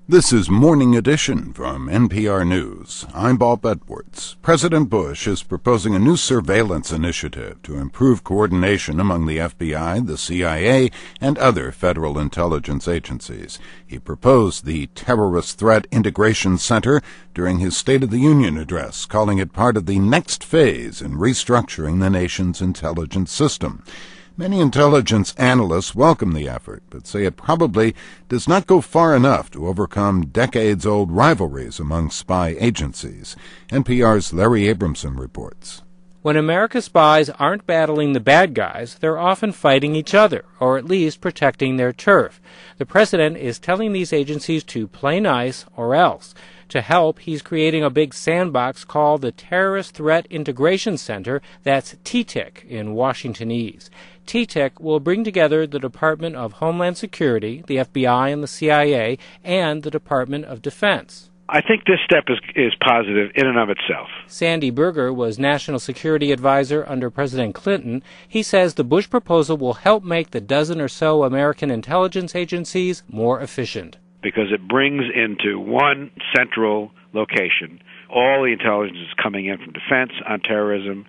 This is Morning Edition from NPR News. I'm Bob Edwards. President Bush is proposing a new surveillance initiative to improve coordination among the FBI, the CIA, and other federal intelligence agencies. He proposed the Terrorist Threat Integration Center during his State of the Union address, calling it part of the next phase in restructuring the nation's intelligence system. Many intelligence analysts welcome the effort, but say it probably does not go far enough to overcome decades-old rivalries among spy agencies. NPR's Larry Abramson reports. When America's spies aren't battling the bad guys, they're often fighting each other, or at least protecting their turf. The president is telling these agencies to play nice or else. To help, he's creating a big sandbox called the Terrorist Threat Integration Center, that's TTIC in Washingtonese. TTIC will bring together the Department of Homeland Security, the FBI and the CIA, and the Department of Defense. I think this step is positive in and of itself. Sandy Berger was National Security Advisor under President Clinton. He says the Bush proposal will help make the dozen or so American intelligence agencies more efficient. Because it brings into one central location all the intelligence coming in from defense on terrorism,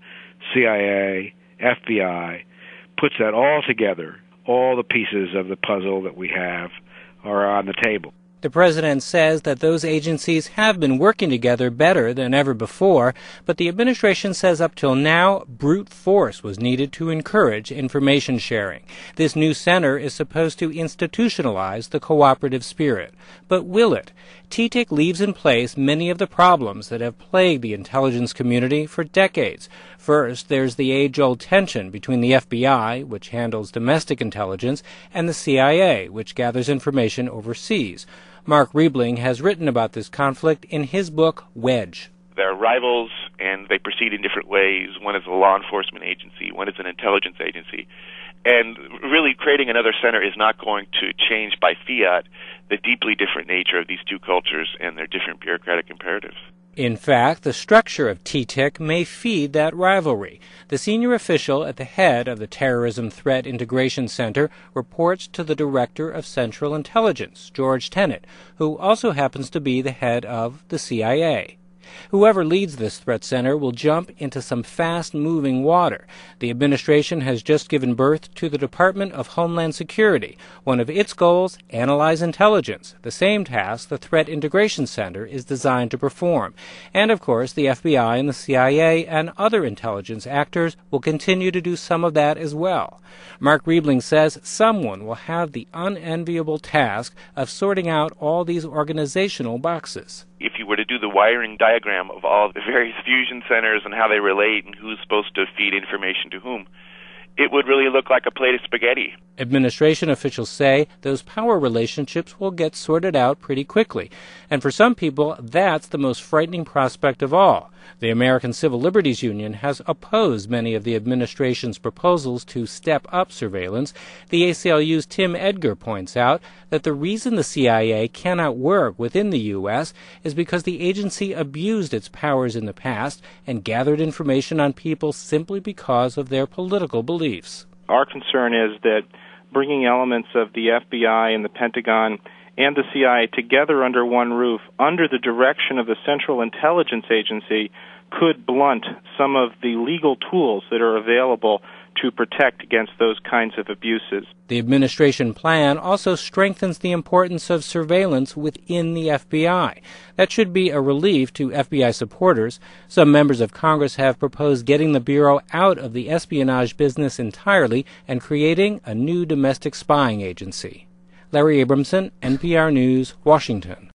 CIA, FBI, puts that all together. All the pieces of the puzzle that we have are on the table. The president says that those agencies have been working together better than ever before, but the administration says up till now, brute force was needed to encourage information sharing. This new center is supposed to institutionalize the cooperative spirit. But will it? TTIC leaves in place many of the problems that have plagued the intelligence community for decades. First, there's the age-old tension between the FBI, which handles domestic intelligence, and the CIA, which gathers information overseas. Mark Riebling has written about this conflict in his book, Wedge. They're rivals, and they proceed in different ways. One is a law enforcement agency, one is an intelligence agency. And really creating another center is not going to change by fiat the deeply different nature of these two cultures and their different bureaucratic imperatives. In fact, the structure of TTIC may feed that rivalry. The senior official at the head of the Terrorism Threat Integration Center reports to the Director of Central Intelligence, George Tenet, who also happens to be the head of the CIA. Whoever leads this threat center will jump into some fast-moving water. The administration has just given birth to the Department of Homeland Security. One of its goals, analyze intelligence, the same task the Threat Integration Center is designed to perform. And, of course, the FBI and the CIA and other intelligence actors will continue to do some of that as well. Mark Riebling says someone will have the unenviable task of sorting out all these organizational boxes. If you were to do the wiring diagram of all the various fusion centers and how they relate and who's supposed to feed information to whom, it would really look like a plate of spaghetti. Administration officials say those power relationships will get sorted out pretty quickly. And for some people, that's the most frightening prospect of all. The American Civil Liberties Union has opposed many of the administration's proposals to step up surveillance. The ACLU's Tim Edgar points out that the reason the CIA cannot work within the U.S. is because the agency abused its powers in the past and gathered information on people simply because of their political beliefs. Our concern is that bringing elements of the FBI and the Pentagon and the CIA together under one roof, under the direction of the Central Intelligence Agency, could blunt some of the legal tools that are available to protect against those kinds of abuses. The administration plan also strengthens the importance of surveillance within the FBI. That should be a relief to FBI supporters. Some members of Congress have proposed getting the Bureau out of the espionage business entirely and creating a new domestic spying agency. Larry Abramson, NPR News, Washington.